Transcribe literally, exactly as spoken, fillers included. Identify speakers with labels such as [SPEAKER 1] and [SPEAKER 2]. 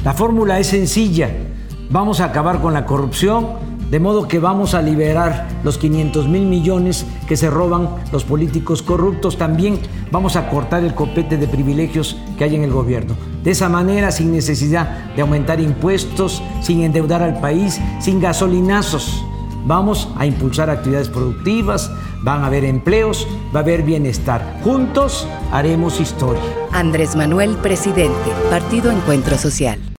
[SPEAKER 1] La fórmula es sencilla. Vamos a acabar con la corrupción, de modo que vamos a liberar los quinientos mil millones que se roban los políticos corruptos. También vamos a cortar el copete de privilegios que hay en el gobierno. De esa manera, sin necesidad de aumentar impuestos, sin endeudar al país, sin gasolinazos. Vamos a impulsar actividades productivas, van a haber empleos, va a haber bienestar. Juntos haremos historia.
[SPEAKER 2] Andrés Manuel, presidente. Partido Encuentro Social.